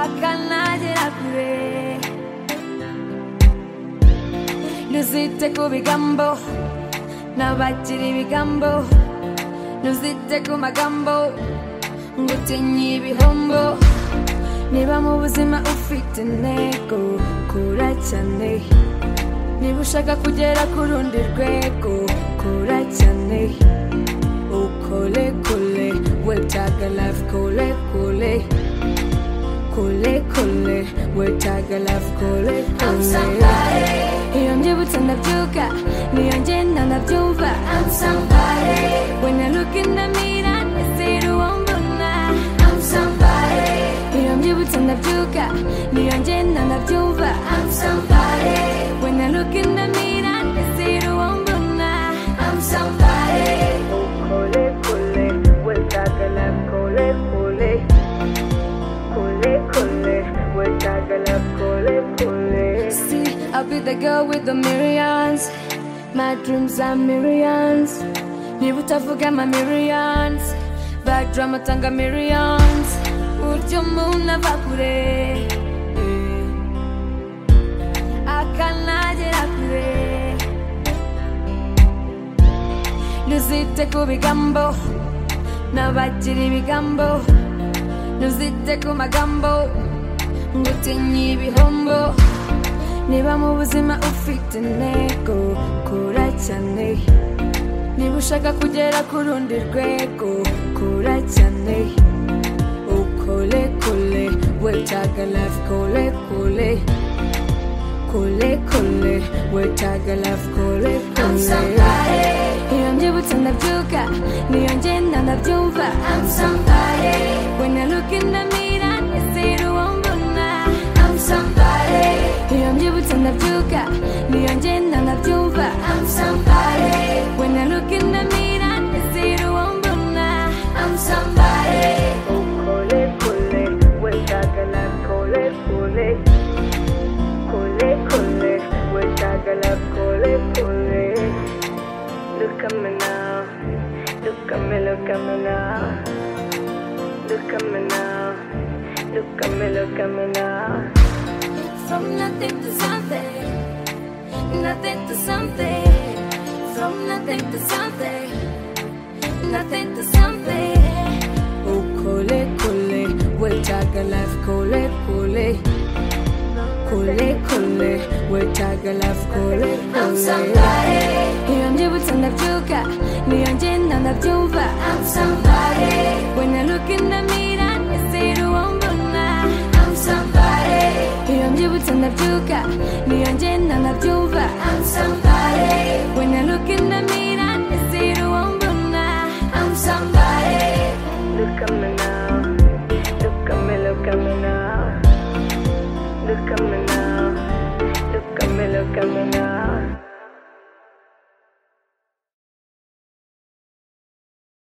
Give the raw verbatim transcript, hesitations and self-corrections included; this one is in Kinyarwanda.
akanagera kure ntuzite ku bigambo n'abagira ibigambo ntuzite ku magambo ngo utinye ibihombo niba mu buzima ufite intego kura cyane niba ushaka kugera ku rundi rwego kura cyane ukole kole wetaga life kole kole kole kole wetaga life kole kole iyo mbyibutse ndabyuka niyo ngenda ndabyumva I'm somebody when I look in the mirror I see the woman I'm somebody iyo mbyibutse ndabyuka niyo ngenda ndabyumva I'm somebody when I look in the mirror I see the woman I'm somebody kole kole wetaga life kole kole kole kole wetaga life kole kole. See, I'll be the girl with the millions. My dreams are millions. Niba utavuga ama millions bad drama tanga millions. Uryo umuntu ava kure akanagera kure ntuzite ku bigambo n'abagira ibigambo ntuzite ku magambo ngo utinye ibihombo niba mu buzima ufite intego kura cyane niba ushaka kugera ku rundi rwego kura cyane ukole kole wetaga life kole kole kole kole wetaga life kole kole iyo mbyibutse ndabyuka niyo ngenda ndabyumva I'm somebody when I look in the mirror I see the woman I'm somebody iyo mbyibutse ndabyuka niyo ngenda ndabyumva I'm somebody when I look in the mirror I see the woman I'm somebody kole kole wetaga life kole kole kole kole wetaga life kole kole. Look at me now, look at me, look at me now. Look at me now, look at me, look at me now. From nothing to something, nothing to something. From nothing to something, nothing to something. Oh, kole kole, wetaga life kole kole. Kole kole, wetaga life kole kole. I'm somebody. Iyo mbyibutse ndabyuka, niyo ngenda ndabyumva. I'm somebody. When I look in the mirror, I see the woman. I'm somebody. Iyo mbyibutse ndabyuka, niyo ngenda ndabyumva.